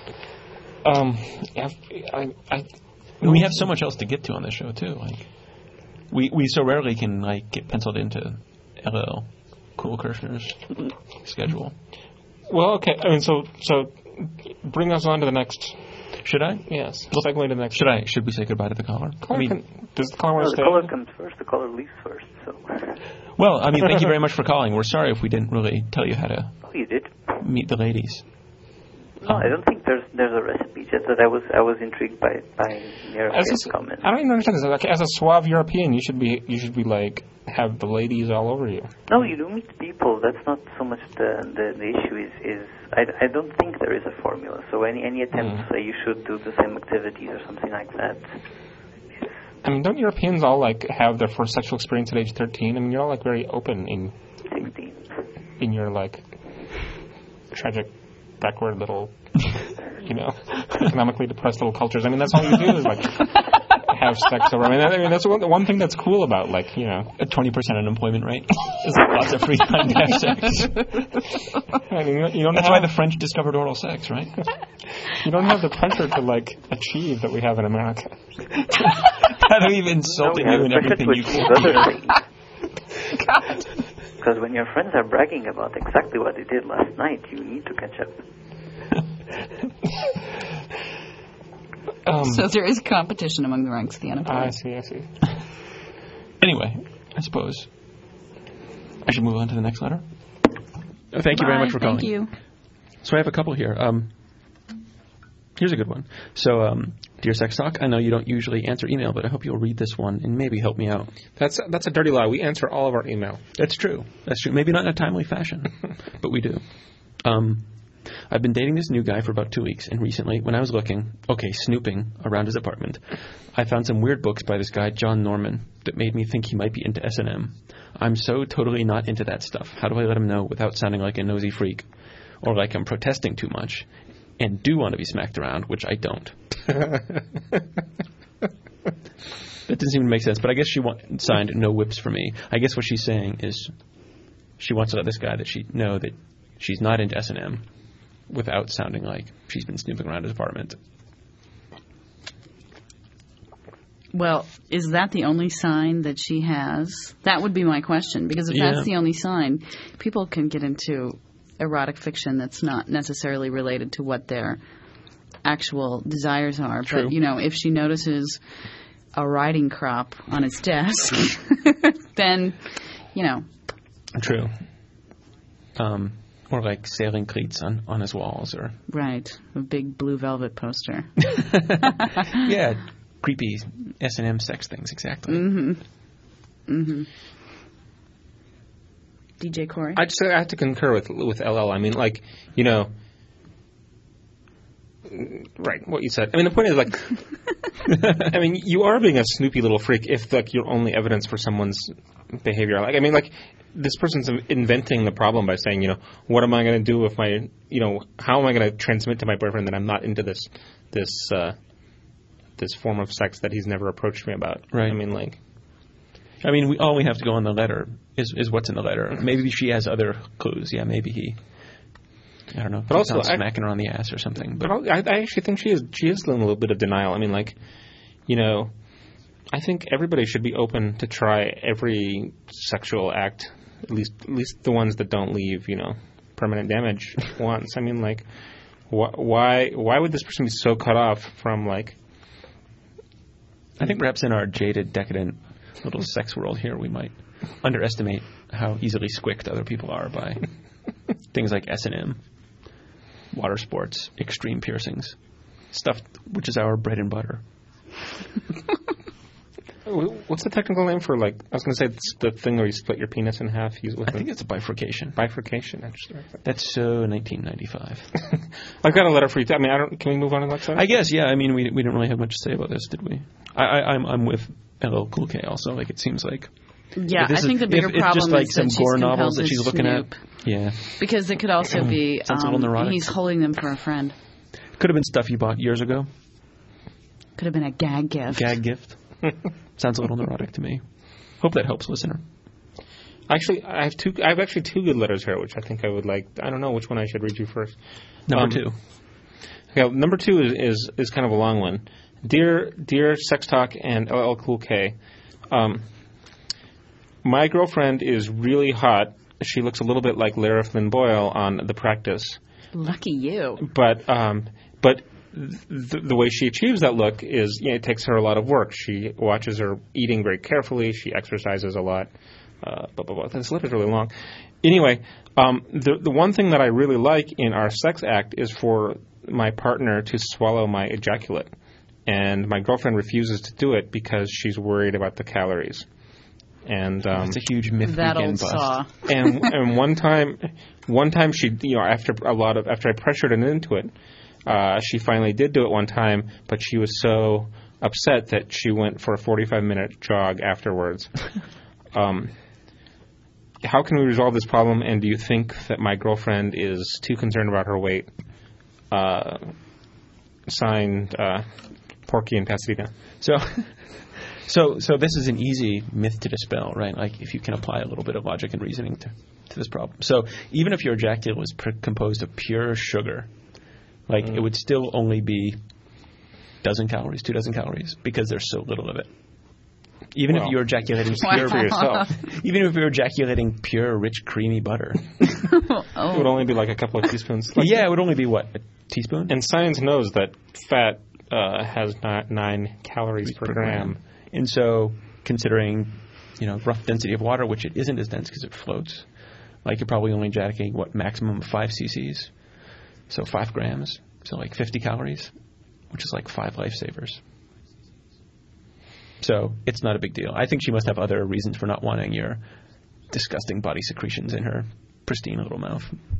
We have so much else to get to on this show too. We so rarely can get penciled into LL. Cole Kirshner's schedule. Well, okay. I mean, so bring us on to the next. Should I? Yes. We'll segue to the next. Should we say goodbye to the caller? Does the caller want to stay? The caller comes first. The caller leaves first. So. Well, I mean, thank you very much for calling. We're sorry if we didn't really tell you how to. Oh, you did. Meet the ladies. No, I don't think there's a recipe. Just that I was intrigued by Miroslava's comment. I don't even understand this. Like, as a suave European, you should be like have the ladies all over you. No, you do meet people. That's not so much the issue. Is I don't think there is a formula. So any attempt to say you should do the same activities or something like that. I mean, don't Europeans all like have their first sexual experience at age 13? I mean, you're all like very open in 16. In your like tragic, backward little, economically depressed little cultures. I mean, that's all you do is like have sex over. I mean, that's one thing that's cool about a 20% unemployment rate. There's lots of free time to have sex. I mean, that's why the French discovered oral sex, right? You don't have the pressure to achieve that we have in America. How do we have insulting you and everything you can do? Because when your friends are bragging about exactly what they did last night, you need to catch up. So there is competition among the ranks of the unemployed. I see. Anyway, I suppose I should move on to the next letter. Oh, thank you very much for calling. Thank you. So I have a couple here. Here's a good one. So, Dear Sex Talk, I know you don't usually answer email, but I hope you'll read this one and maybe help me out. That's a dirty lie. We answer all of our email. That's true. Maybe not in a timely fashion, but we do. I've been dating this new guy for about 2 weeks, and recently, when I was snooping around his apartment, I found some weird books by this guy, John Norman, that made me think he might be into S&M. I'm so totally not into that stuff. How do I let him know without sounding like a nosy freak? Or like I'm protesting too much, and do want to be smacked around, which I don't. That doesn't even make sense, but I guess she signed no whips for me. I guess what she's saying is she wants to let this guy know that she's not into S&M without sounding like she's been snooping around his apartment. Well, is that the only sign that she has? That would be my question, because if that's the only sign, people can get into erotic fiction that's not necessarily related to what their actual desires are. True. But, if she notices a riding crop on his desk, then, True. Or like sailing cleats on his walls, or right, a big blue velvet poster. Yeah, creepy S&M sex things, exactly. Mm-hmm. DJ Corey? I have to concur with LL. I mean, right, what you said. I mean, the point is, I mean, you are being a snoopy little freak if, your only evidence for someone's behavior. This person's inventing the problem by saying, what am I going to do with my, how am I going to transmit to my boyfriend that I'm not into this form of sex that he's never approached me about? Right. I mean, all we have to go on the letter is what's in the letter. Maybe she has other clues. Yeah, maybe he. I don't know. But also, smacking her on the ass or something. But I actually think she is in a little bit of denial. I mean, I think everybody should be open to try every sexual act, at least the ones that don't leave, permanent damage once. I mean, why would this person be so cut off from I think perhaps in our jaded, decadent little sex world here, we might underestimate how easily squicked other people are by things like S&M, water sports, extreme piercings, stuff which is our bread and butter. What's the technical name for, I was going to say it's the thing where you split your penis in half? I think it's a bifurcation. Bifurcation, interesting. That's so 1995. I've got a letter for you. I mean, can we move on to the next one? I guess, yeah. I mean, we didn't really have much to say about this, did we? I'm with LL Cool K also. It seems like. Yeah, I think the bigger problem is some that gore she's novels that she's looking snoop. at. Yeah. Because it could also be he's holding them for a friend. Could have been stuff you bought years ago. Could have been a gag gift. Gag gift. Sounds a little neurotic to me. Hope that helps, listener. Actually, I have two good letters here, which I think I would like. I don't know which one I should read you first. Number 2. Okay, number 2 is kind of a long one. Dear Sex Talk and LL Cool K, my girlfriend is really hot, she looks a little bit like Lara Flynn Boyle on The Practice. Lucky you. But the way she achieves that look is, it takes her a lot of work. She watches her eating very carefully. She exercises a lot. This letter's really long. Anyway, the one thing that I really like in our sex act is for my partner to swallow my ejaculate. And my girlfriend refuses to do it because she's worried about the calories. And it's a huge myth. That old bust. saw. and one time she, after I pressured her into it, she finally did do it one time, but she was so upset that she went for a 45-minute jog afterwards. How can we resolve this problem? And do you think that my girlfriend is too concerned about her weight? Signed, Porky and Pasadena. So this is an easy myth to dispel, right? Like if you can apply a little bit of logic and reasoning to this problem. So even if your ejaculate was composed of pure sugar, it would still only be 2 dozen calories, because there's so little of it. Even if you're ejaculating pure for yourself, even if you're ejaculating pure, rich, creamy butter, it would only be like a couple of teaspoons. It would only be what, a teaspoon? And science knows that fat has 9 calories per gram. And so, considering rough density of water, which it isn't as dense because it floats, you're probably only ejaculating maximum of 5 cc's, so 5 grams, so 50 calories, which is 5 lifesavers. So it's not a big deal. I think she must have other reasons for not wanting your disgusting body secretions in her pristine little mouth.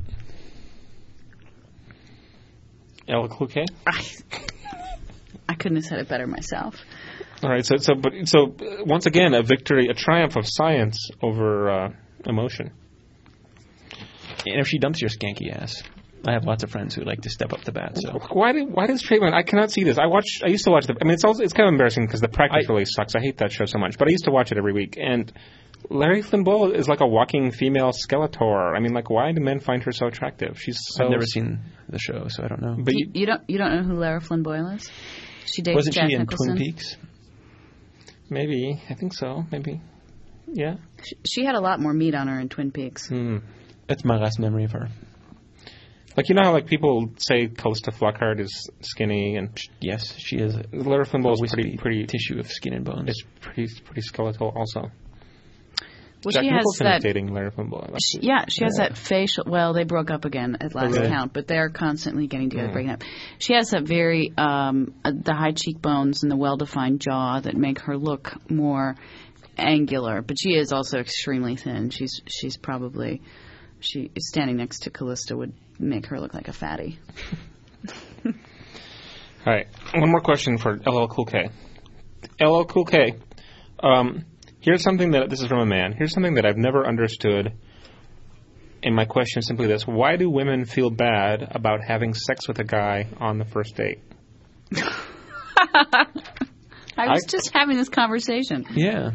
LL Cool K? I couldn't have said it better myself. All right. So once again, a triumph of science over emotion. And if she dumps your skanky ass, I have lots of friends who like to step up to bat. So why does Trayvon? I cannot see this. I used to watch it's kind of embarrassing because The Practice really sucks. I hate that show so much. But I used to watch it every week. And Larry Flynn Boyle is like a walking female Skeletor. Why do men find her so attractive? I've never seen the show, so I don't know. But you don't know who Lara Flynn Boyle is? She dated Wasn't Jack she in Nicholson. Twin Peaks? Maybe. I think so. Maybe. Yeah. She had a lot more meat on her in Twin Peaks. That's my last memory of her. How people say Callista Flockhart is skinny, and yes, she is. Lara Flynn Boyle is pretty tissue of skin and bones. It's pretty skeletal also. Well, Jack she has Nicholson that. Is dating Lara Flynn Boyle. She has that facial. Well, they broke up again at last count, but they're constantly getting together, breaking up. She has that very the high cheekbones and the well-defined jaw that make her look more angular. But she is also extremely thin. She's probably standing next to Callista would make her look like a fatty. All right, one more question for LL Cool K. LL Cool K. Here's something this is from a man. Here's something that I've never understood. And my question is simply this: why do women feel bad about having sex with a guy on the first date? I was just having this conversation. Yeah.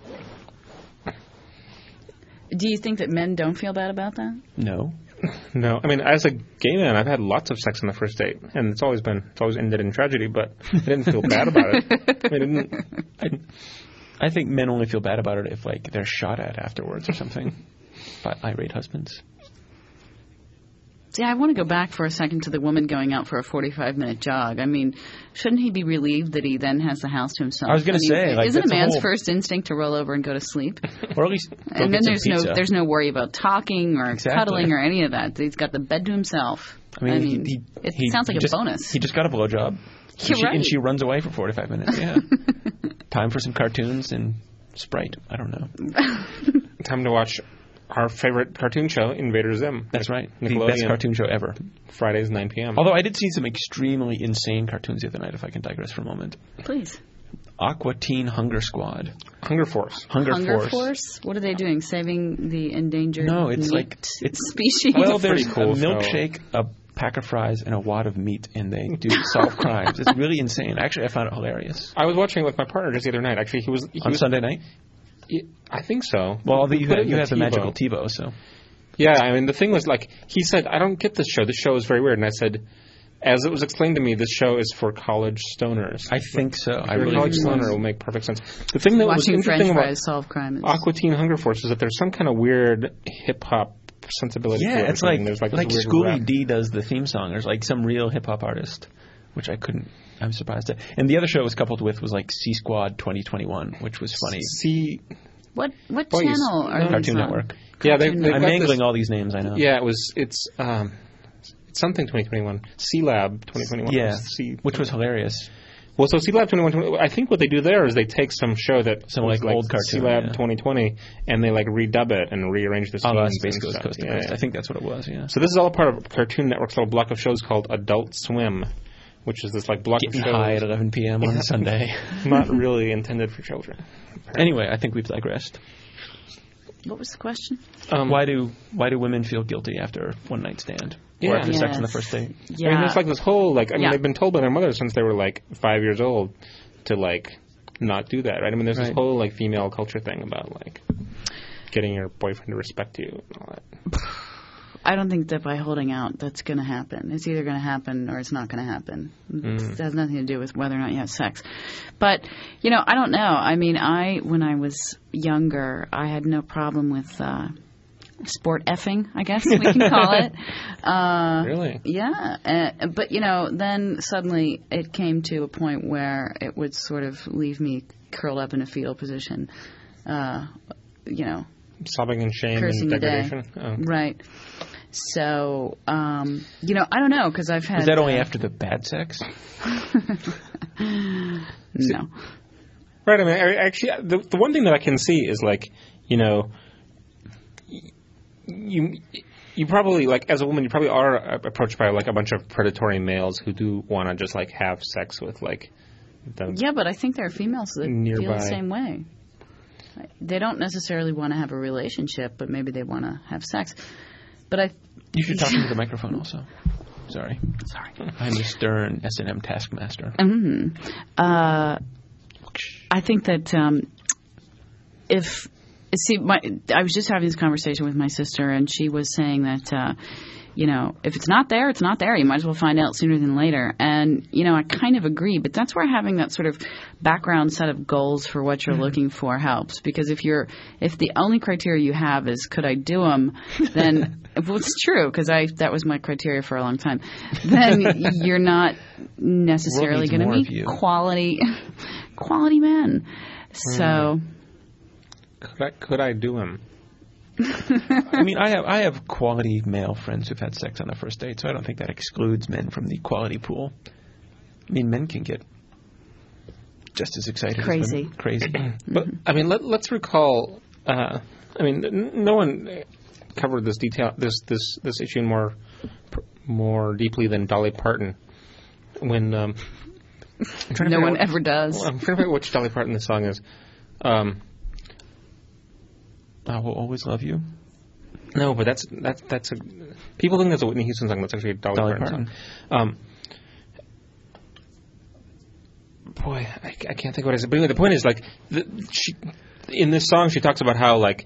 Do you think that men don't feel bad about that? No. No. As a gay man, I've had lots of sex on the first date, and it's always ended in tragedy, but I didn't feel bad about it. I think men only feel bad about it if, they're shot at afterwards or something by irate husbands. See, I want to go back for a second to the woman going out for a 45-minute jog. Shouldn't he be relieved that he then has the house to himself? I was going to say, isn't a man's first instinct to roll over and go to sleep? Or at least go and get then some pizza. there's no worry about talking or cuddling or any of that. He's got the bed to himself. It sounds like a bonus. He just got a blowjob. And she runs away for 45 minutes. Yeah. Time for some cartoons and Sprite. I don't know. Time to watch our favorite cartoon show, Invader Zim. That's right. The best cartoon show ever. Fridays, 9 p.m. Although I did see some extremely insane cartoons the other night, if I can digress for a moment. Please. Aqua Teen Hunger Squad. Hunger Force. Hunger Force? What are they doing? Saving the endangered species? Well, there's a milkshake, a pack of fries, and a wad of meat, and they do solve crimes. It's really insane. Actually, I found it hilarious. I was watching it with my partner just the other night. Actually, he was Sunday night? I think so. Well, you have the magical TiVo, so. Yeah, the thing was, he said, I don't get this show. This show is very weird. And I said, as it was explained to me, this show is for college stoners. I think so. If you're a college stoner, it will make perfect sense. The thing that was Watching interesting French about fries solve crime. Aqua Teen Hunger Force is that there's some kind of weird hip-hop sensibility to it. Yeah, it's like there's like this weird Schoolie rap. D does the theme song. There's like some real hip-hop artist, which I'm surprised at. And the other show it was coupled with was like C Squad 2021, which was funny. What Boys. channel are these Cartoon on? Network. Yeah, they've I'm got mangling this, all these names, I know. Yeah, it's something 2021. C-Lab 2021. Yeah, which was hilarious. Well, so C-Lab 2021, I think what they do there is they take some show that Some was like old cartoon, C-Lab yeah. 2020, and they like redub it and rearrange the scenes. Oh, and Space Goes stuff. Coast to Coast. I think that's what it was, yeah. So this is all a part of Cartoon Network's little block of shows called Adult Swim, which is this like block Getting of shows high at 11 p.m. on a Sunday. not really intended for children. Anyway, I think we've digressed. What was the question? Why do women feel guilty after one night stand? Or Yeah. after sex on the Yes. first date? Yeah. I mean, there's like this whole Yeah. they've been told by their mothers since they were like 5 years old to like not do that, right? I mean, there's this Right. whole like female culture thing about like getting your boyfriend to respect you and all that. I don't think that by holding out that's going to happen. It's either going to happen or it's not going to happen. It has nothing to do with whether or not you have sex. But, I don't know. I mean, when I was younger, I had no problem with sport effing, I guess we can call it. Really? Yeah. But, then suddenly it came to a point where it would sort of leave me curled up in a fetal position, Sobbing in shame cursing and the day. degradation. Oh. Right. So, I don't know, because I've had... Was that only after the bad sex? No. Right. I mean, actually, the one thing that I can see is like, you probably like as a woman, you probably are approached by like a bunch of predatory males who do want to just like have sex with like them. Yeah, but I think there are females that feel Nearby. the same way. They don't necessarily want to have a relationship, but maybe they want to have sex. But You should talk into the microphone also. Sorry. I'm the stern S&M taskmaster. I think that I was just having this conversation with my sister, and she was saying that, if it's not there, it's not there. You might as well find out sooner than later. And, I kind of agree, but that's where having that sort of background set of goals for what you're looking for helps. Because if the only criteria you have is, could I do them, then, well, it's true, because that was my criteria for a long time, then you're not necessarily going to meet quality men. So... Could I do him? I mean, I have quality male friends who've had sex on a first date, so I don't think that excludes men from the quality pool. I mean, men can get just as excited as women. Crazy. But I mean, let's recall. No one covered this issue more deeply than Dolly Parton. When no one ever does. I'm trying to figure out which Dolly Parton the song is. I will always love you. No, but that's a people think that's a Whitney Houston song. That's actually a Dolly Parton song. Boy, I can't think what it is. But anyway, the point is like in this song she talks about how like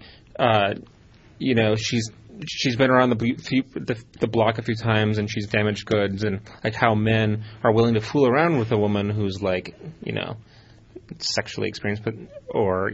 she's been around the block a few times and she's damaged goods, and like how men are willing to fool around with a woman who's like sexually experienced, but or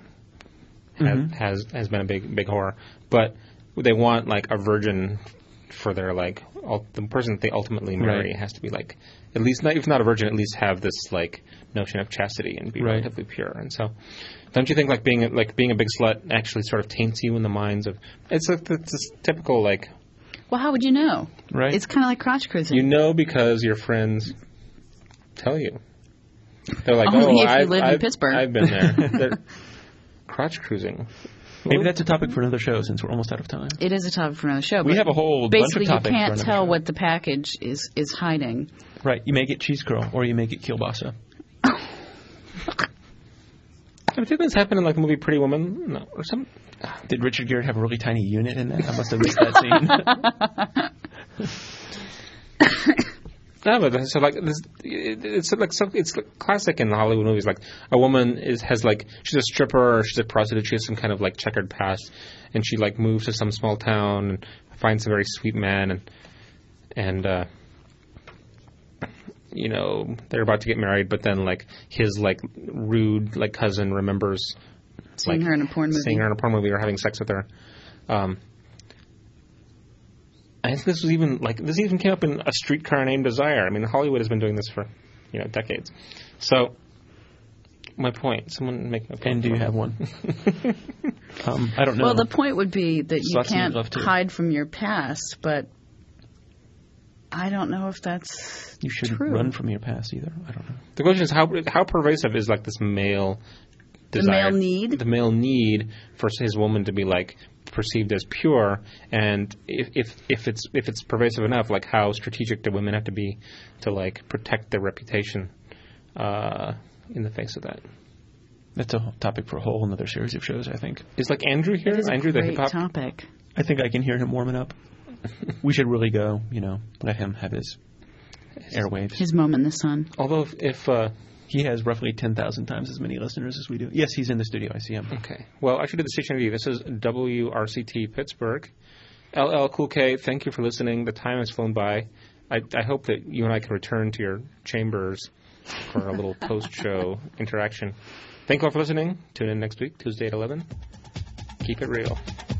has been a big whore, but they want like a virgin for their like the person that they ultimately marry has to be like at least not, if not a virgin, at least have this like notion of chastity and be relatively pure. And so, don't you think like being a big slut actually sort of taints you in the minds of it's this typical like. Well, how would you know? Right. It's kind of like crotch cruising. You know because your friends tell you. They're like, only if you live in Pittsburgh. I've been there. They're crotch cruising. Maybe that's a topic for another show since we're almost out of time. It is a topic for another show. We have a whole bunch of topics. topics. Basically, you can't tell show. what the package is hiding. Right. You may get cheese curl or you may get kielbasa. I think this happened in like the movie Pretty Woman. No, or some. Did Richard Gere have a really tiny unit in that? I must have missed that scene. No, but so like this, it's classic in Hollywood movies. Like a woman has like she's a stripper or she's a prostitute. She has some kind of like checkered past, and she like moves to some small town and finds a very sweet man, and you know, they're about to get married, but then like his like rude like cousin remembers seeing her in a porn movie or having sex with her. I think this even came up in A Streetcar Named Desire. I mean, Hollywood has been doing this for, you know, decades. So, my point. Someone make a point. And do you have one? I don't know. Well, the point would be that you can't hide from your past, but I don't know if that's You shouldn't true. run from your past either. I don't know. The question is how pervasive is like this male desire, the male need for his woman to be like perceived as pure, and if it's pervasive enough, like how strategic do women have to be to like protect their reputation in the face of that? That's a topic for a whole another series of shows, I think. Is like Andrew here? It is Andrew, a great the hip hop topic. I think I can hear him warming up. We should really go, you know, let him have his airwaves. His moment in the sun. Although if he has roughly 10,000 times as many listeners as we do. Yes, he's in the studio. I see him. Okay. Well, I should do the station ID. This is WRCT Pittsburgh. LL Cool K, thank you for listening. The time has flown by. I hope that you and I can return to your chambers for a little post-show interaction. Thank you all for listening. Tune in next week, Tuesday at 11. Keep it real.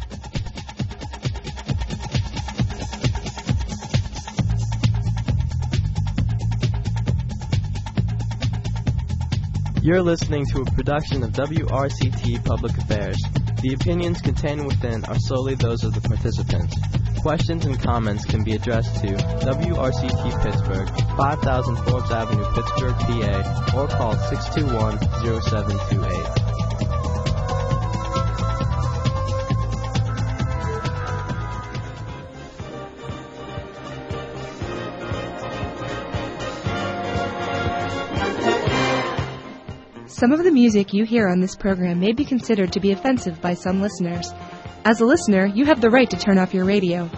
You're listening to a production of WRCT Public Affairs. The opinions contained within are solely those of the participants. Questions and comments can be addressed to WRCT Pittsburgh, 5000 Forbes Avenue, Pittsburgh, PA, or call 621-0728. Some of the music you hear on this program may be considered to be offensive by some listeners. As a listener, you have the right to turn off your radio.